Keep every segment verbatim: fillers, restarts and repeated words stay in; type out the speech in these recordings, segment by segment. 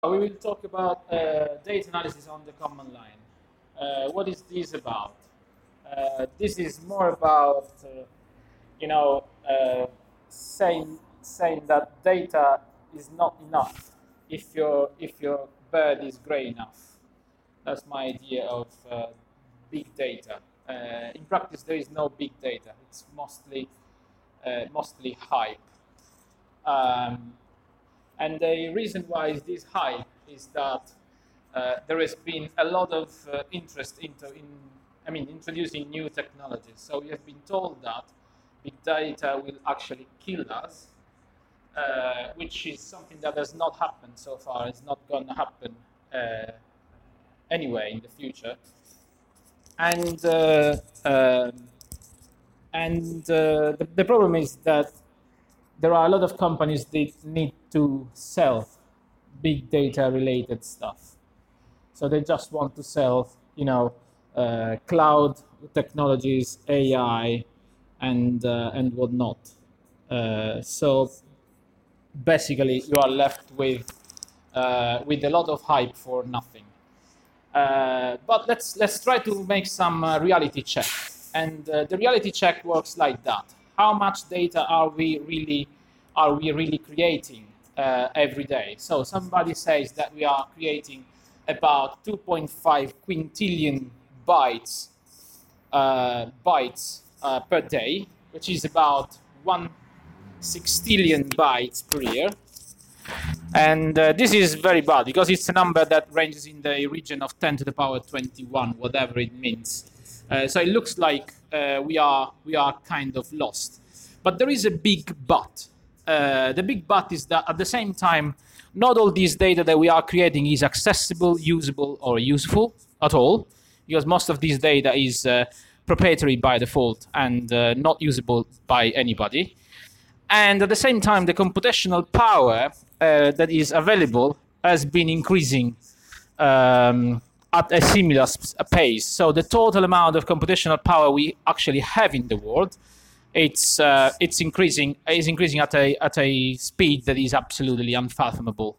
We will talk about uh, data analysis on the command line. Uh, what is this about? Uh, this is more about, uh, you know, uh, saying saying that data is not enough if your if your bird is gray enough. That's my idea of uh, big data. Uh, in practice, there is no big data. It's mostly uh, mostly hype. Um, and the reason why is this high is that uh, there has been a lot of uh, interest into, in, I mean, introducing new technologies. So we have been told that big data will actually kill us, uh, which is something that has not happened so far. It's not going to happen uh, anyway in the future. And uh, um and uh, the, the problem is that there are a lot of companies that need to sell big data related stuff. So they just want to sell, you know, uh, cloud technologies, A I, and uh, and whatnot. Uh, so basically, you are left with uh, with a lot of hype for nothing. Uh, but let's let's try to make some uh, reality check. And uh, the reality check works like that. How much data are we really are we really creating uh, every day? So somebody says that we are creating about two point five quintillion bytes uh, bytes uh, per day, which is about one sextillion bytes per year. And uh, this is very bad because it's a number that ranges in the region of ten to the power twenty-one, whatever it means. Uh, so it looks like uh, we are we are kind of lost. But there is a big but. Uh, the big but is that at the same time, not all this data that we are creating is accessible, usable, or useful at all, because most of this data is uh, proprietary by default and uh, not usable by anybody. And at the same time, the computational power uh, that is available has been increasing um, at a similar pace. So the total amount of computational power we actually have in the world, it's uh, it's increasing is increasing at a at a speed that is absolutely unfathomable.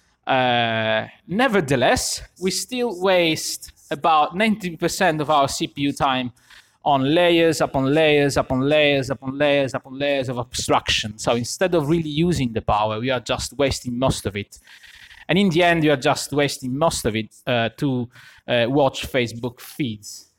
Uh, nevertheless, we still waste about ninety percent of our C P U time on layers upon layers upon layers upon layers upon layers of abstraction. So instead of really using the power, we are just wasting most of it. And in the end, you are just wasting most of it uh, to uh, watch Facebook feeds.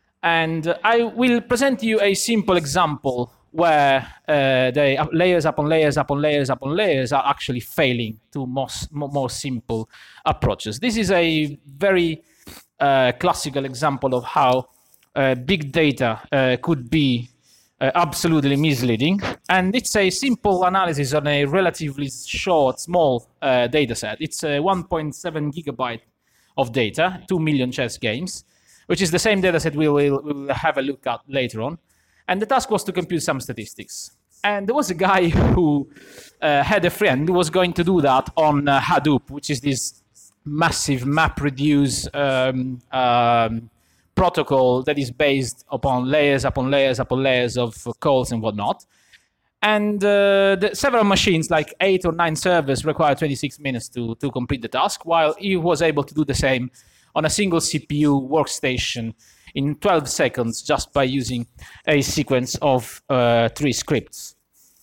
And I will present you a simple example where uh, the layers upon layers upon layers upon layers are actually failing to most, more simple approaches. This is a very uh, classical example of how uh, big data uh, could be uh, absolutely misleading. And it's a simple analysis on a relatively short, small uh, data set. It's a one point seven gigabyte of data, two million chess games, which is the same data set we will, we will have a look at later on. And the task was to compute some statistics. And there was a guy who uh, had a friend who was going to do that on uh, Hadoop, which is this massive MapReduce um, um, protocol that is based upon layers upon layers upon layers of calls and whatnot. And uh, the several machines, like eight or nine servers, require twenty-six minutes to, to complete the task, while he was able to do the same on a single C P U workstation in twelve seconds just by using a sequence of uh, three scripts.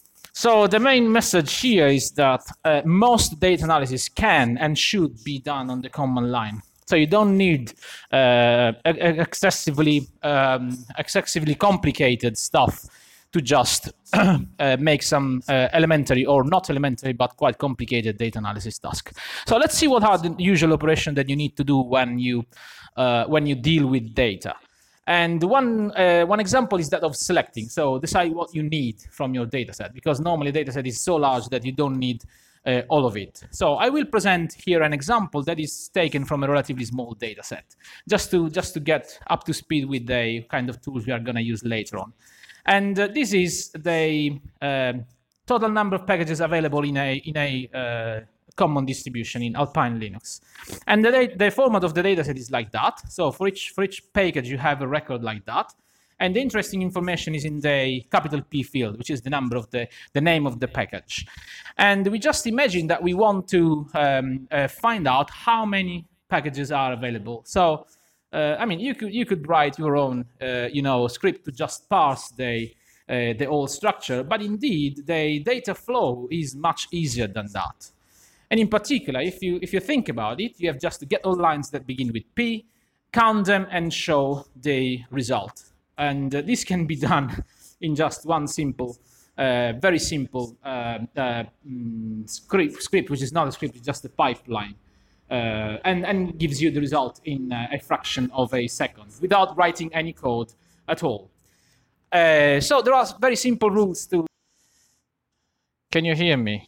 So the main message here is that uh, most data analysis can and should be done on the command line. So you don't need uh, excessively, um, excessively complicated stuff to just uh, make some uh, elementary or not elementary, but quite complicated data analysis task. So let's see what are the usual operations that you need to do when you uh, when you deal with data. And one uh, one example is that of selecting. So decide what you need from your data set, because normally data set is so large that you don't need uh, all of it. So I will present here an example that is taken from a relatively small data set, just to just to get up to speed with the kind of tools we are going to use later on. And uh, this is the uh, total number of packages available in a in a uh, common distribution in Alpine Linux. And the, the format of the dataset is like that. So for each for each package, you have a record like that. And the interesting information is in the capital P field, which is the number of the, the name of the package. And we just imagine that we want to um, uh, find out how many packages are available. So, uh, I mean, you could you could write your own, uh, you know, script to just parse the uh, the old structure, but indeed the data flow is much easier than that. And in particular, if you if you think about it, you have just to get all lines that begin with P, count them, and show the result. And uh, this can be done in just one simple, uh, very simple uh, uh, mm, script, script, which is not a script, it's just a pipeline. Uh, and, and gives you the result in uh, a fraction of a second without writing any code at all. Uh, so there are very simple rules to... Can you hear me?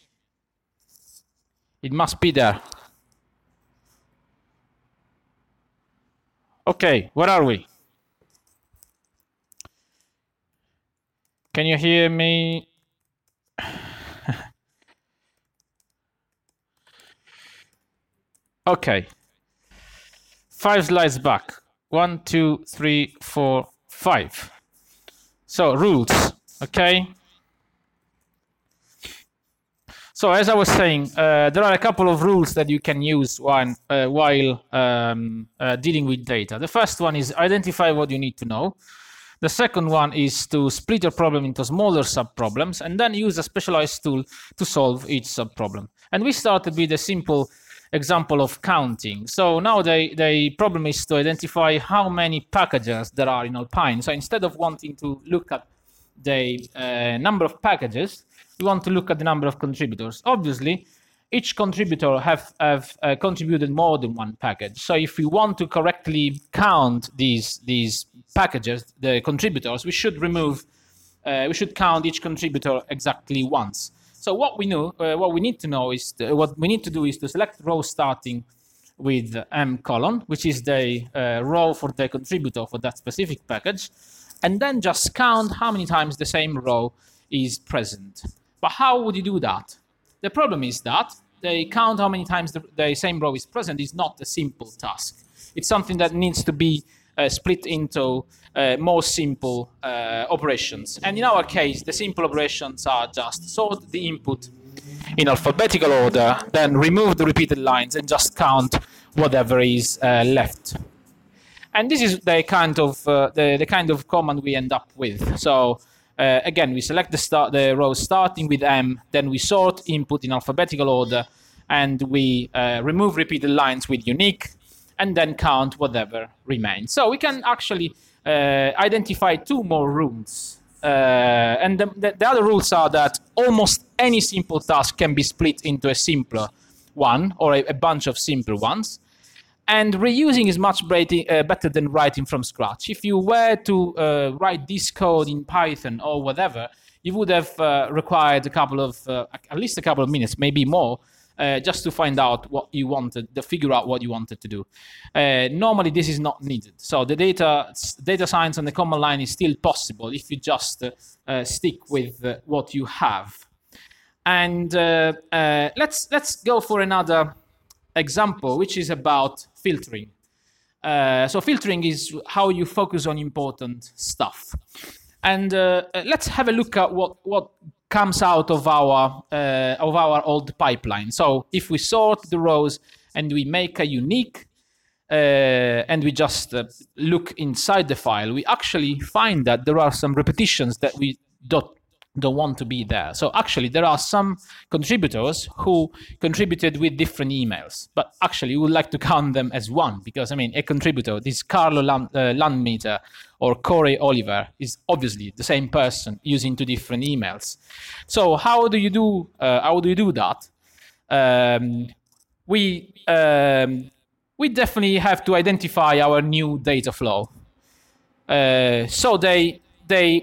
It must be there. Okay, where are we? Can you hear me? Okay. Five slides back. One, two, three, four, five. So rules, okay? So as I was saying, uh, there are a couple of rules that you can use while, uh, while um, uh, dealing with data. The first one is identify what you need to know. The second one is to split your problem into smaller subproblems and then use a specialized tool to solve each subproblem. And we started with a simple example of counting. So now the, the problem is to identify how many packages there are in Alpine. So instead of wanting to look at the uh, number of packages, we want to look at the number of contributors. Obviously, each contributor have, have uh, contributed more than one package. So if we want to correctly count these, these packages, the contributors, we should remove, uh, we should count each contributor exactly once. So what we know, uh, what we need to know is, the, what we need to do is to select row starting with M colon, which is the uh, row for the contributor for that specific package, and then just count how many times the same row is present. But how would you do that? The problem is that the count how many times the, the same row is present is not a simple task. It's something that needs to be uh, split into uh, more simple uh, operations. And in our case, the simple operations are just sort the input in alphabetical order, then remove the repeated lines and just count whatever is uh, left. And this is the kind of uh, the, the kind of command we end up with. So uh, again, we select the start the row starting with M, then we sort input in alphabetical order, and we uh, remove repeated lines with unique, and then count whatever remains. So we can actually uh, identify two more rules. Uh, and the, the, the other rules are that almost any simple task can be split into a simpler one or a, a bunch of simpler ones. And reusing is much uh, better than writing from scratch. If you were to uh, write this code in Python or whatever, you would have uh, required a couple of, uh, at least a couple of minutes, maybe more, Uh, just to find out what you wanted, to figure out what you wanted to do. Uh, normally, this is not needed. So the data data science on the command line is still possible if you just uh, uh, stick with uh, what you have. And uh, uh, let's let's go for another example, which is about filtering. Uh, so filtering is how you focus on important stuff. And uh, let's have a look at what what. comes out of our uh, of our old pipeline. So if we sort the rows and we make a unique uh, and we just uh, look inside the file, we actually find that there are some repetitions that we don't don't want to be there. So actually there are some contributors who contributed with different emails, but actually we would like to count them as one, because I mean a contributor, this Carlo Land, uh, Landmeter or Corey Oliver, is obviously the same person using two different emails. So how do you do uh, how do you do that? Um, we um, we definitely have to identify our new data flow. Uh, so they they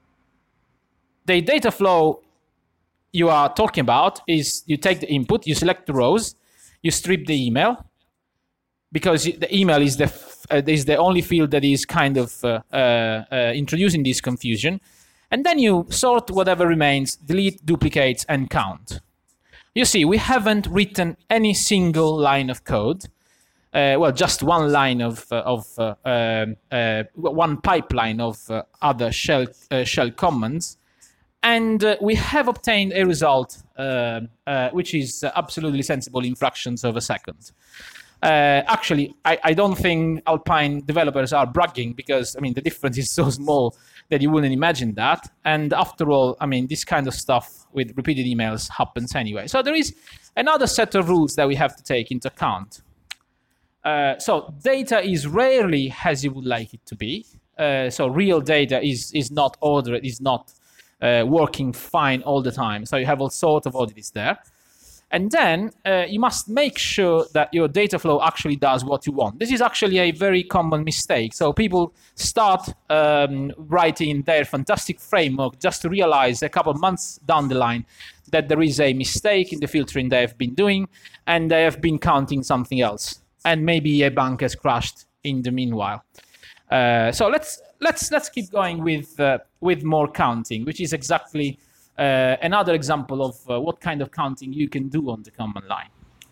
The data flow you are talking about is you take the input, you select the rows, you strip the email, because the email is the uh, is the only field that is kind of uh, uh, uh, introducing this confusion, and then you sort whatever remains, delete duplicates, and count. You see, we haven't written any single line of code. uh, well, just one line of uh, of uh, um, uh, one pipeline of uh, other shell uh, shell commands, and uh, we have obtained a result uh, uh, which is uh, absolutely sensible in fractions of a second. Uh, actually, I, I don't think Alpine developers are bragging, because, I mean, the difference is so small that you wouldn't imagine that. And after all, I mean, this kind of stuff with repeated emails happens anyway. So there is another set of rules that we have to take into account. Uh, so data is rarely as you would like it to be. Uh, so real data is, is not ordered, is not uh, working fine all the time. So you have all sorts of oddities there. And then uh, you must make sure that your data flow actually does what you want. This is actually a very common mistake. So people start um, writing their fantastic framework just to realize a couple of months down the line that there is a mistake in the filtering they have been doing, and they have been counting something else. And maybe a bank has crashed in the meanwhile. Uh, so let's let's let's keep going with uh, with more counting, which is exactly Uh, another example of uh, what kind of counting you can do on the command line.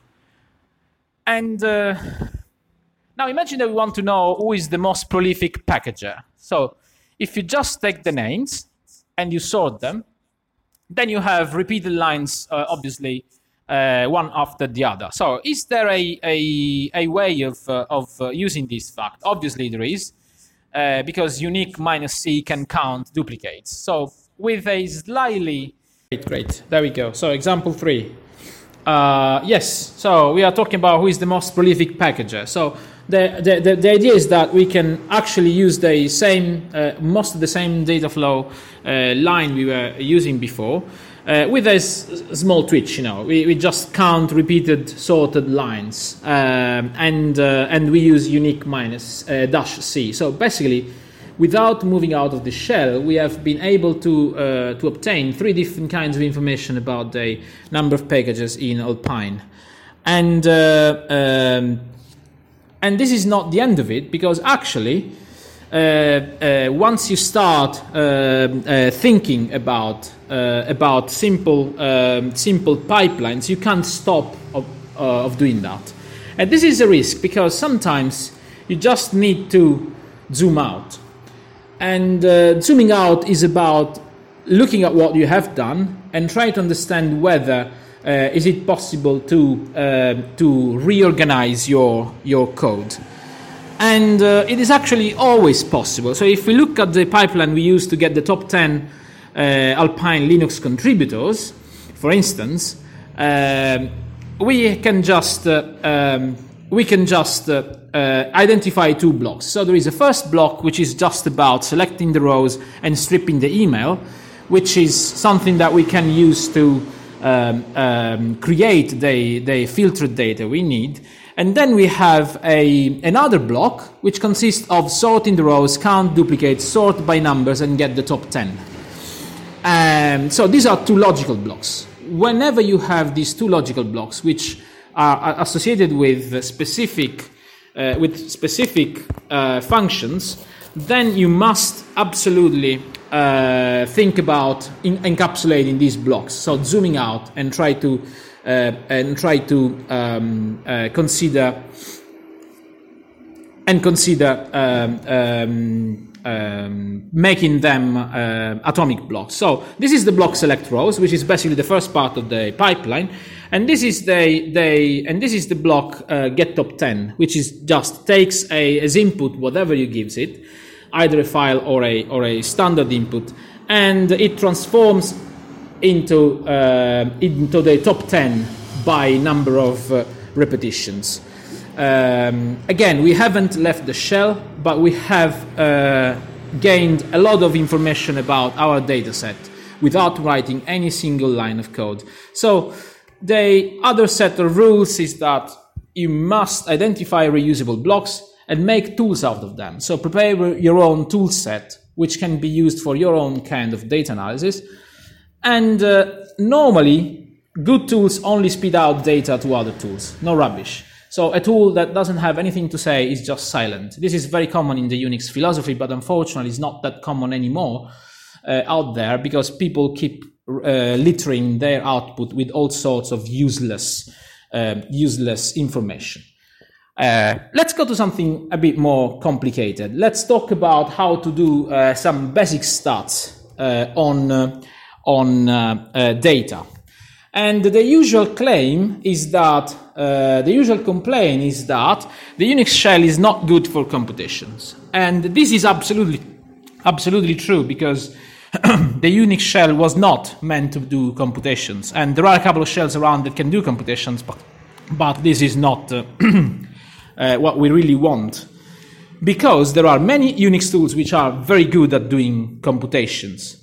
And uh, now imagine that we want to know who is the most prolific packager. So if you just take the names and you sort them, then you have repeated lines, uh, obviously, uh, one after the other. So is there a, a, a way of, uh, of uh, using this fact? Obviously there is, uh, because unique minus C can count duplicates. So with a slightly... Great, great. There we go. So example three. Uh, yes, so we are talking about who is the most prolific packager. So the, the, the, the idea is that we can actually use the same, uh, most of the same data flow uh, line we were using before, uh, with a s small twitch, you know. We, we just count repeated sorted lines, um, and, uh, and we use unique minus uh, dash C. So basically, without moving out of the shell, we have been able to uh, to obtain three different kinds of information about the number of packages in Alpine, and uh, um, and this is not the end of it, because actually, uh, uh, once you start uh, uh, thinking about uh, about simple um, simple pipelines, you can't stop of, uh, of doing that, and this is a risk, because sometimes you just need to zoom out. And uh, zooming out is about looking at what you have done and try to understand whether uh, is it possible to uh, to reorganize your your code. And uh, it is actually always possible. So if we look at the pipeline we use to get the top ten uh, Alpine Linux contributors, for instance, um, we can just uh, um, we can just uh, Uh, identify two blocks. So there is a first block, which is just about selecting the rows and stripping the email, which is something that we can use to um, um, create the, the filtered data we need. And then we have a, another block, which consists of sorting the rows, count duplicates, sort by numbers, and get the top ten. Um, so these are two logical blocks. Whenever you have these two logical blocks, which are associated with specific Uh, with specific uh, functions, then you must absolutely uh, think about in encapsulating these blocks. So zooming out and try to uh, and try to um, uh, consider and consider um, um, um, making them uh, atomic blocks. So this is the block select rows, which is basically the first part of the pipeline. And this is the, the and this is the block uh, get top ten, which is just takes a, as input whatever you gives it, either a file or a or a standard input, and it transforms into uh, into the top ten by number of uh, repetitions. Um, again, we haven't left the shell, but we have uh, gained a lot of information about our data set without writing any single line of code. So the other set of rules is that you must identify reusable blocks and make tools out of them. So prepare your own tool set, which can be used for your own kind of data analysis. And uh, normally, good tools only spit out data to other tools, no rubbish. So a tool that doesn't have anything to say is just silent. This is very common in the Unix philosophy, but unfortunately it's not that common anymore uh, out there, because people keep uh, littering their output with all sorts of useless, uh, useless information. Uh, let's go to something a bit more complicated. Let's talk about how to do uh, some basic stats uh, on uh, on uh, uh, data. And the usual claim is that uh, the usual complaint is that the Unix shell is not good for computations, and this is absolutely absolutely true, because the Unix shell was not meant to do computations, and there are a couple of shells around that can do computations, but but this is not uh, uh, what we really want, because there are many Unix tools which are very good at doing computations.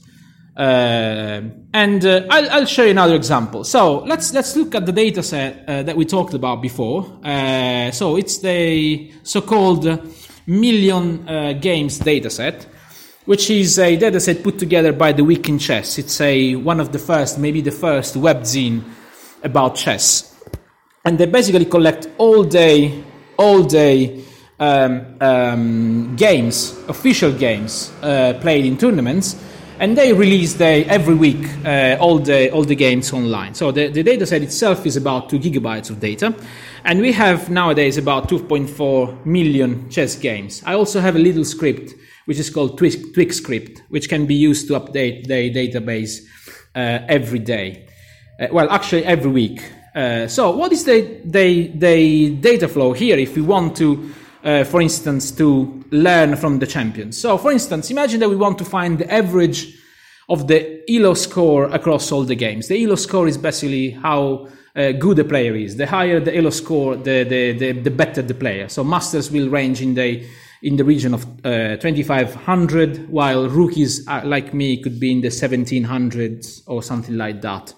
Uh, and uh, I'll, I'll show you another example. So let's let's look at the data set uh, that we talked about before. Uh, so it's the so-called million uh, games data set, which is a data set put together by the Week in Chess. It's a one of the first, maybe the first webzine about chess, and they basically collect all day all day um, um, games, official games uh, played in tournaments. And they release they every week uh, all the all the games online. So the, the data set itself is about two gigabytes of data, and we have nowadays about two point four million chess games. I also have a little script which is called Twig, Twig script, which can be used to update the database uh, every day. Uh, well, actually every week. Uh, so what is the, the the data flow here if we want to? Uh, for instance, to learn from the champions. So, for instance, imagine that we want to find the average of the E L O score across all the games. The E L O score is basically how uh, good a player is. The higher the E L O score, the, the, the, the better the player. So masters will range in the in the region of uh, twenty-five hundred, while rookies uh, like me could be in the seventeen hundreds or something like that.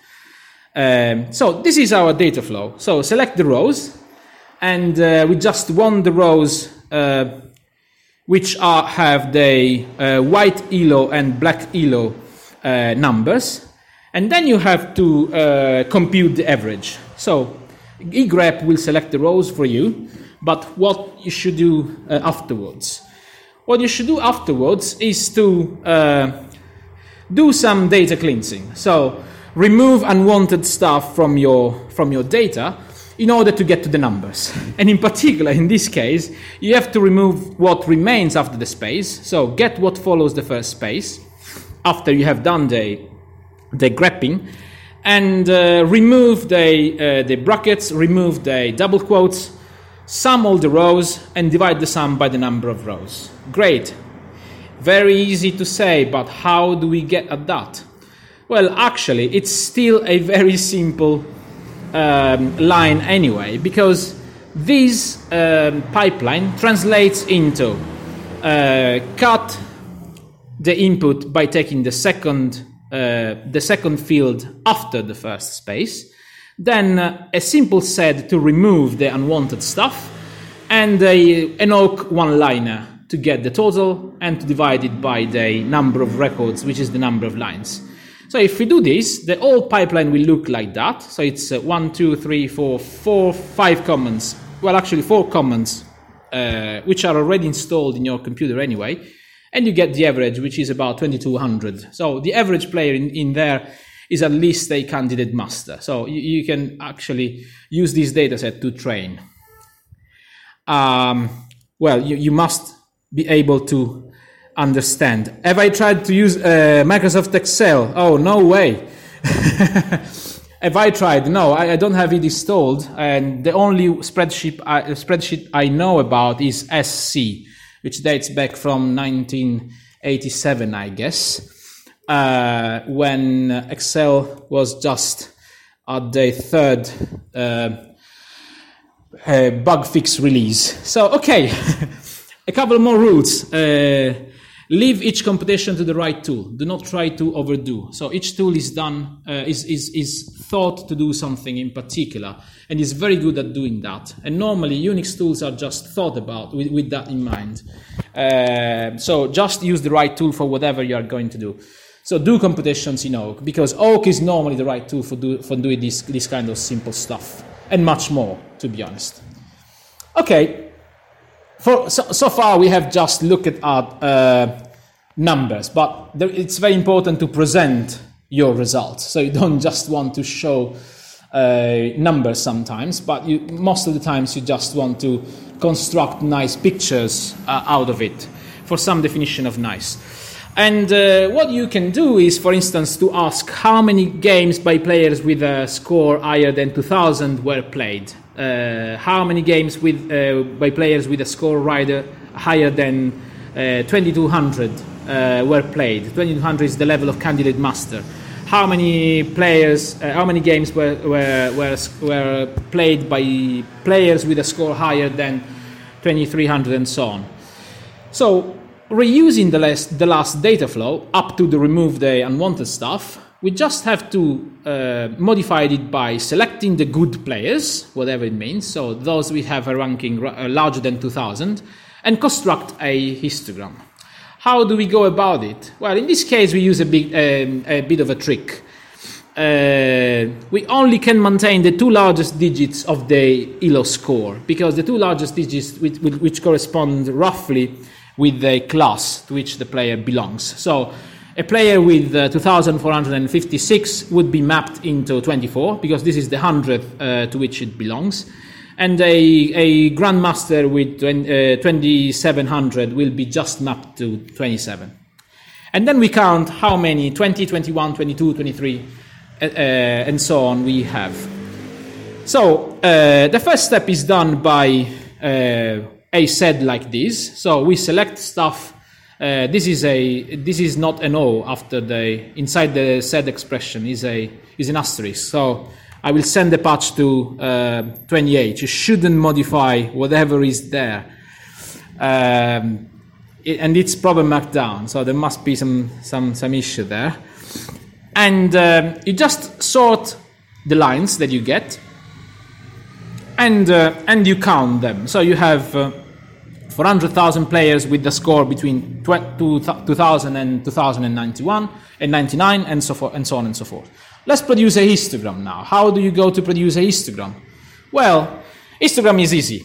Um, so this is our data flow. So select the rows. And uh, we just want the rows uh, which are, have the uh, white E L O and black E L O uh, numbers. And then you have to uh, compute the average. So egrep will select the rows for you, but what you should do uh, afterwards? What you should do afterwards is to uh, do some data cleansing. So remove unwanted stuff from your, from your data, in order to get to the numbers. And in particular, in this case, you have to remove what remains after the space. So get what follows the first space after you have done the, the grepping, and uh, remove the, uh, the brackets, remove the double quotes, sum all the rows, and divide the sum by the number of rows. Great. Very easy to say, but how do we get at that? Well, actually, it's still a very simple Um, line anyway, because this um, pipeline translates into uh, cut the input by taking the second uh, the second field after the first space, then uh, a simple set to remove the unwanted stuff, and a, an awk one-liner to get the total and to divide it by the number of records, which is the number of lines. So if we do this, the whole pipeline will look like that. So it's uh, one, two, three, four, four, five commands. Well, actually four commands, uh, which are already installed in your computer anyway. And you get the average, which is about twenty-two hundred. So the average player in, in there is at least a candidate master. So you, you can actually use this data set to train. Um, well, you, you must be able to understand. Have I tried to use uh, Microsoft Excel? Oh, no way. Have I tried? No, I, I don't have it installed. And the only spreadsheet I, spreadsheet I know about is S C, which dates back from nineteen eighty-seven, I guess, uh, when Excel was just at the third uh, uh, bug fix release. So, okay, a couple more rules. Uh, Leave each computation to the right tool. Do not try to overdo. So each tool is done, uh, is, is, is thought to do something in particular, and is very good at doing that. And normally Unix tools are just thought about with, with that in mind. Uh, so just use the right tool for whatever you are going to do. So do computations in Awk, because Awk is normally the right tool for, do, for doing this, this kind of simple stuff, and much more, to be honest. Okay. For, so, so far, we have just looked at uh, numbers, but there, it's very important to present your results. So you don't just want to show uh, numbers sometimes, but you, most of the times you just want to construct nice pictures uh, out of it for some definition of nice. And uh, what you can do is, for instance, to ask how many games by players with a score higher than two thousand were played. Uh, how many games with uh, by players with a score rider higher than uh, twenty-two hundred uh, were played. twenty-two hundred is the level of Candidate Master. How many players, uh, how many games were, were, were, were played by players with a score higher than twenty-three hundred, and so on. So, reusing the last, the last data flow up to the remove the unwanted stuff, we just have to uh, modify it by selecting the good players, whatever it means, so those we have a ranking uh, larger than two thousand, and construct a histogram. How do we go about it? Well, in this case, we use a, big, um, a bit of a trick. Uh, we only can maintain the two largest digits of the E L O score, because the two largest digits which, which correspond roughly with the class to which the player belongs. So a player with uh, two thousand four hundred fifty-six would be mapped into twenty-four, because this is the hundredth uh, to which it belongs. And a, a Grandmaster with uh, twenty-seven hundred will be just mapped to twenty-seven. And then we count how many twenty, twenty-one, twenty-two, twenty-three, uh, uh, and so on we have. So uh, the first step is done by uh, a set like this. So we select stuff. Uh, this is a this is not an O after the inside the set expression is a is an asterisk. So I will send the patch to uh, twenty-eight. You shouldn't modify whatever is there, um, it, and it's problem marked down. So there must be some some some issue there, and um, you just sort the lines that you get, and uh, and you count them. So you have uh, four hundred thousand players with the score between two thousand and two thousand ninety-one and ninety-nine, and so forth, and so on and so forth. Let's produce a histogram now. How do you go to produce a histogram? Well, histogram is easy.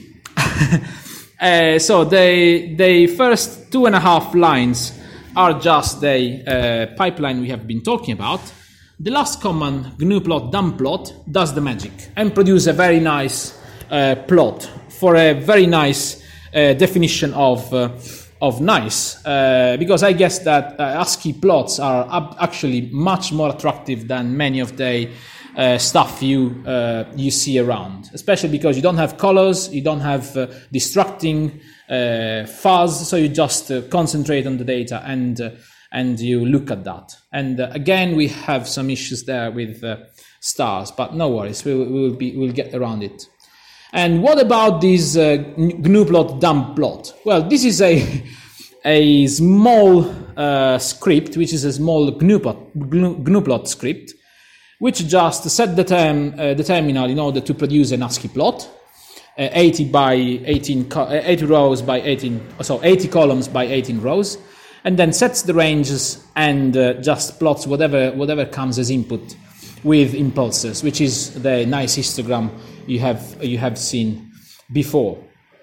uh, so the, the first two and a half lines are just the uh, pipeline we have been talking about. The last command, gnuplot dumbplot, does the magic and produce a very nice uh, plot for a very nice uh, definition of uh, of nice, uh, because I guess that uh, ASCII plots are ab- actually much more attractive than many of the uh, stuff you uh, you see around, especially because you don't have colors, you don't have uh, distracting uh, fuzz, so you just uh, concentrate on the data and uh, and you look at that. And uh, again, we have some issues there with uh, stars, but no worries, we will we'll be we'll get around it. And what about this uh, gnuplot dumbplot? Well, this is a a small uh, script, which is a small gnuplot, gnuplot script, which just set the, term, uh, the terminal in order to produce an ASCII plot, uh, eighty by eighteen, co- eighty rows by eighteen, so eighty columns by eighteen rows, and then sets the ranges and uh, just plots whatever whatever comes as input with impulses, which is the nice histogram you have you have seen before.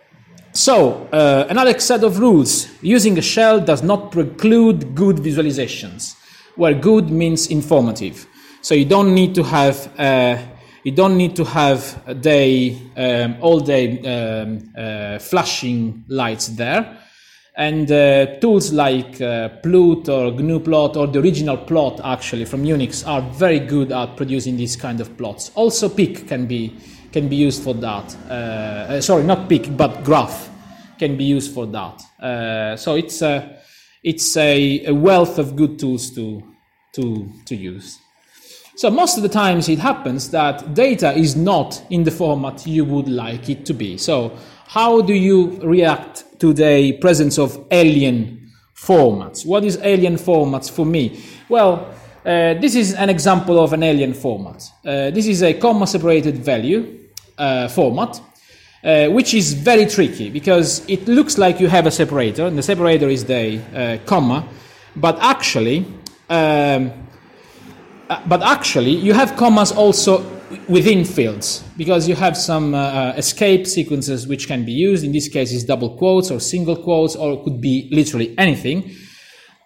So uh, another set of rules: using a shell does not preclude good visualizations, where good means informative. So you don't need to have uh, you don't need to have the um, all the um, uh, flashing lights there. And uh, tools like uh, Plot or gnuplot or the original plot actually from Unix are very good at producing these kind of plots. Also Pic can be can be used for that. Uh, uh, sorry, not Pic, but Graph can be used for that. Uh, so it's a it's a, a wealth of good tools to to to use. So most of the times it happens that data is not in the format you would like it to be. So how do you react to the presence of alien formats? What is alien formats for me? Well, uh, this is an example of an alien format. Uh, this is a comma-separated value uh, format, uh, which is very tricky because it looks like you have a separator, and the separator is the uh, comma, but actually, um, uh, but actually, you have commas also within fields, because you have some uh, escape sequences which can be used. In this case, is double quotes or single quotes, or it could be literally anything.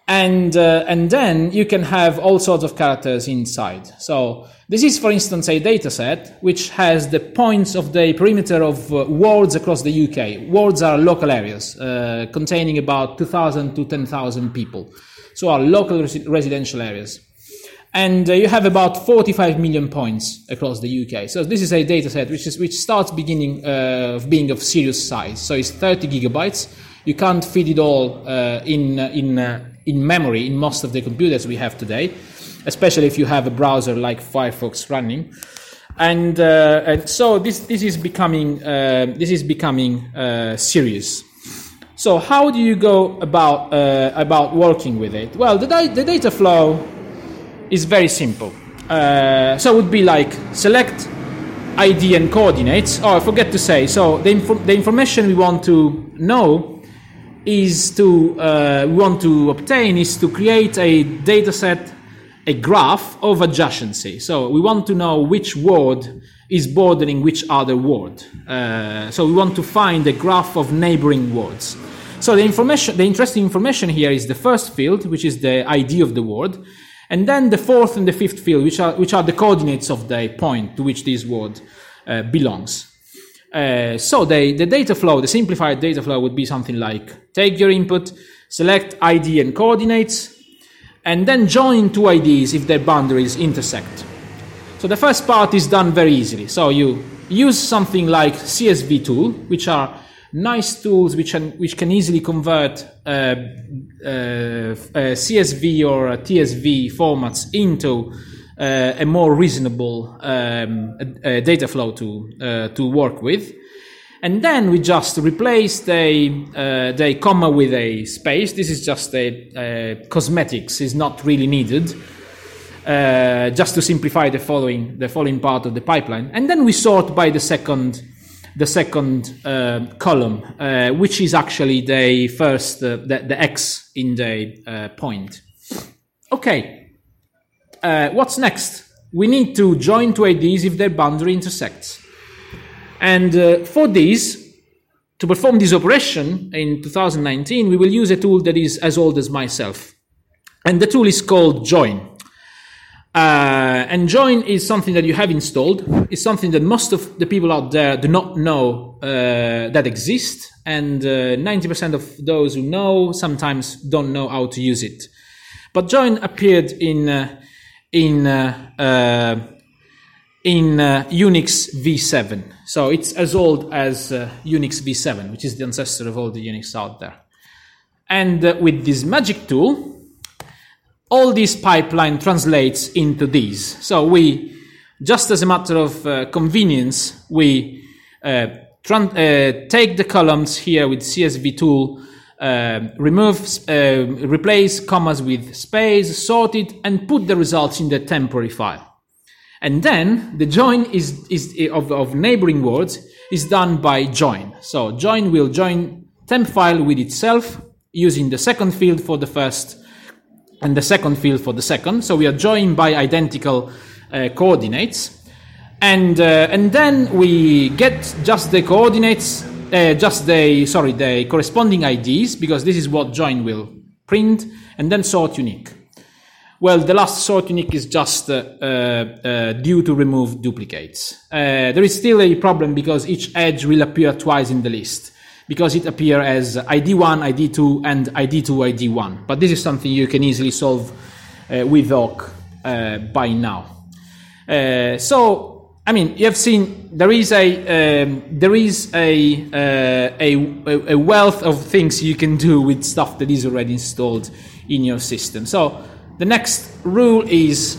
And, uh, and then you can have all sorts of characters inside. So this is, for instance, a data set which has the points of the perimeter of uh, wards across the U K. Wards are local areas uh, containing about two thousand to ten thousand people. So are local res- residential areas. And uh, you have about forty-five million points across the U K. So this is a data set which, is, which starts beginning uh, of being of serious size. So it's thirty gigabytes. You can't fit it all uh, in, uh, in, uh, in memory in most of the computers we have today, especially if you have a browser like Firefox running. And, uh, and so this, this is becoming, uh, this is becoming uh, serious. So how do you go about, uh, about working with it? Well, the, da- the data flow is very simple. Uh, so it would be like select I D and coordinates. Oh, I forget to say. So the, inf- the information we want to know is to uh, we want to obtain is to create a data set, a graph of adjacency. So we want to know which ward is bordering which other ward. Uh, so we want to find a graph of neighboring wards. So the information, the interesting information here is the first field, which is the I D of the ward. And then the fourth and the fifth field, which are which are the coordinates of the point to which this ward uh, belongs. Uh, so the, the data flow, the simplified data flow would be something like take your input, select I D and coordinates, and then join two I Ds if their boundaries intersect. So the first part is done very easily. So you use something like C S V tool, which are nice tools which can, which can easily convert uh, uh, uh, C S V or uh, T S V formats into uh, a more reasonable um, uh, data flow to uh, to work with. And then we just replace the uh, the comma with a space. This is just a uh, cosmetics, is not really needed. Uh, just to simplify the following the following part of the pipeline. And then we sort by the second the second uh, column, uh, which is actually the first, uh, the, the X in the uh, point. Okay, uh, what's next? We need to join two I Ds if their boundary intersects. And uh, for this, to perform this operation in two thousand nineteen, we will use a tool that is as old as myself. And the tool is called Join. Uh, and Join is something that you have installed. It's something that most of the people out there do not know uh, that exists, and uh, ninety percent of those who know sometimes don't know how to use it. But Join appeared in uh, in uh, uh, in uh, Unix V seven, so it's as old as uh, Unix V seven, which is the ancestor of all the Unix out there. And uh, with this magic tool, all this pipeline translates into these. So we, just as a matter of uh, convenience, we uh, tran- uh, take the columns here with C S V tool, uh, remove, uh, replace commas with space, sort it, and put the results in the temporary file. And then the join is, is of, of neighboring words is done by join. So join will join temp file with itself using the second field for the first and the second field for the second. So we are joined by identical uh, coordinates. And uh, and then we get just the coordinates, uh, just the, sorry, the corresponding I Ds, because this is what join will print, and then sort unique. Well, the last sort unique is just uh, uh, due to remove duplicates. Uh, there is still a problem because each edge will appear twice in the list, because it appears as I D one, I D two, and I D two, I D one. But this is something you can easily solve uh, with Awk uh, by now. Uh, so, I mean, you have seen there is a um, there is a, uh, a a wealth of things you can do with stuff that is already installed in your system. So the next rule is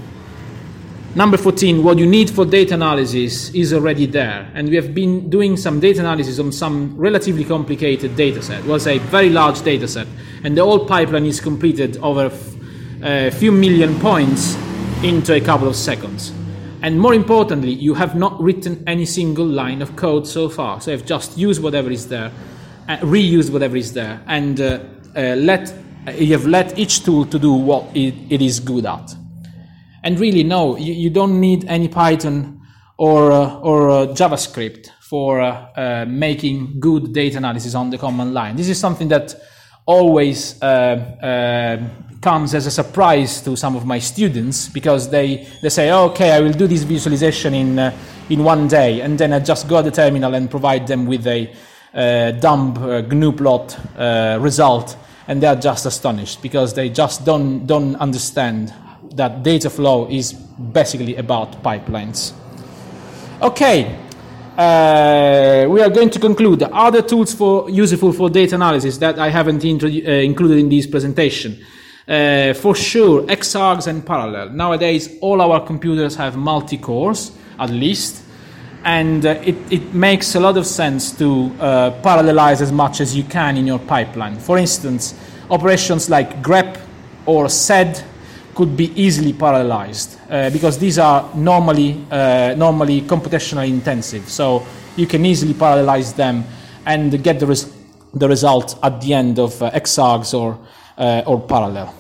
number fourteen, what you need for data analysis is already there. And we have been doing some data analysis on some relatively complicated data set. It was a very large data set. And the whole pipeline is completed over a few million points into a couple of seconds. And more importantly, you have not written any single line of code so far. So you've just used whatever is there, uh, reused whatever is there, and uh, uh, let, uh, you have let each tool to do what it, it is good at. And really, no, you, you don't need any Python or uh, or uh, JavaScript for uh, uh, making good data analysis on the command line. This is something that always uh, uh, comes as a surprise to some of my students, because they, they say, oh, okay, I will do this visualization in, uh, in one day, and then I just go to the terminal and provide them with a uh, dumb uh, G N U plot uh, result, and they are just astonished, because they just don't, don't understand that data flow is basically about pipelines. Okay, uh, we are going to conclude. Other tools for useful for data analysis that I haven't uh, included in this presentation. Uh, for sure, X args and parallel. Nowadays, all our computers have multi-cores, at least, and uh, it, it makes a lot of sense to uh, parallelize as much as you can in your pipeline. For instance, operations like grep or sed could be easily parallelized uh, because these are normally uh, normally computationally intensive. So you can easily parallelize them and get the, res the result at the end of uh, X args or uh, or parallel.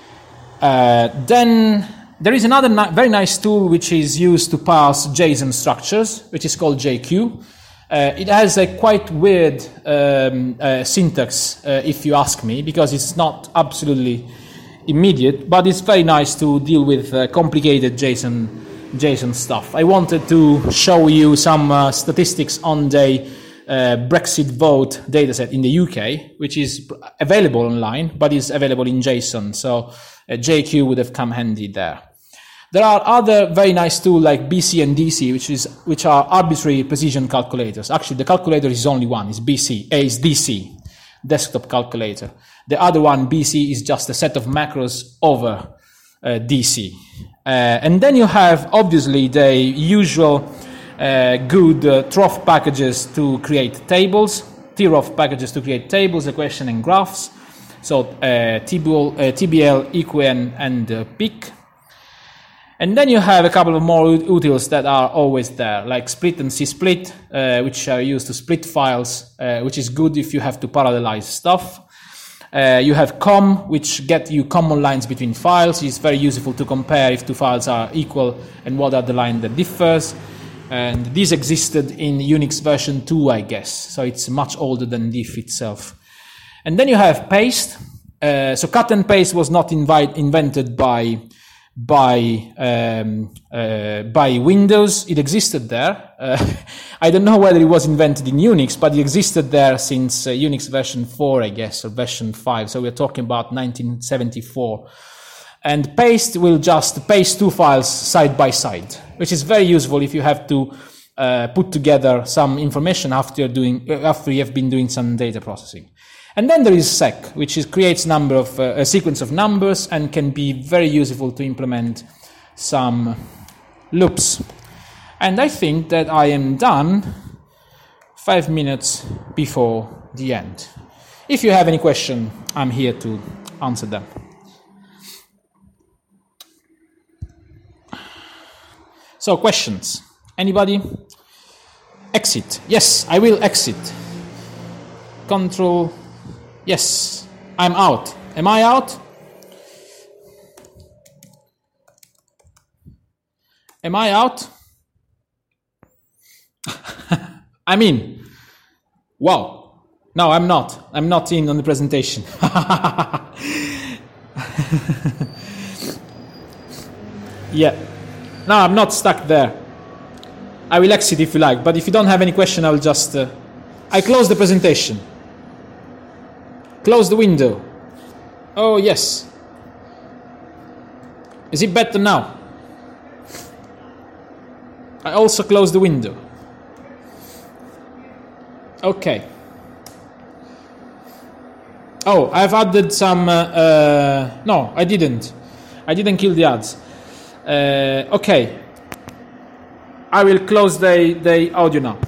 Uh, then there is another ni very nice tool which is used to parse JSON structures, which is called J Q. Uh, it has a quite weird um, uh, syntax, uh, if you ask me, because it's not absolutely immediate, but it's very nice to deal with uh, complicated JSON JSON stuff. I wanted to show you some uh, statistics on the uh, Brexit vote dataset in the U K, which is available online, but is available in JSON. So uh, J Q would have come handy there. There are other very nice tools like B C and D C, which is which are arbitrary precision calculators. Actually, the calculator is only one: is B C. A is D C, desktop calculator. The other one, B C, is just a set of macros over uh, D C. Uh, and then you have, obviously, the usual uh, good uh, trough packages to create tables, T R O F packages to create tables, equation, and graphs. So uh, T B L, uh, T B L, E Q N, and uh, P I C. And then you have a couple of more utils that are always there, like split and csplit, uh, which are used to split files, uh, which is good if you have to parallelize stuff. Uh, you have com, which get you common lines between files. It's very useful to compare if two files are equal and what are the line that differs. And this existed in Unix version two, I guess. So it's much older than diff itself. And then you have paste. Uh, so cut and paste was not invite, invented by by um, uh, by Windows. It existed there. Uh, I don't know whether it was invented in Unix, but it existed there since uh, Unix version four, I guess, or version five. So we're talking about nineteen seventy-four. And paste will just paste two files side by side, which is very useful if you have to uh, put together some information after you're doing after you have been doing some data processing. And then there is sec, which is, creates number of, uh, a sequence of numbers and can be very useful to implement some loops. And I think that I am done five minutes before the end. If you have any question, I'm here to answer them. So, questions? Anybody? Exit. Yes, I will exit. Control. Yes, I'm out. Am I out? Am I out? I'm in. Wow. No, I'm not. I'm not in on the presentation. Yeah. No, I'm not stuck there. I will exit if you like, but if you don't have any question, I will just... Uh, I close the presentation. Close the window. Oh, yes. Is it better now? I also close the window. Okay. Oh, I've added some... Uh, uh, no, I didn't. I didn't kill the ads. Uh, okay. I will close the, the audio now.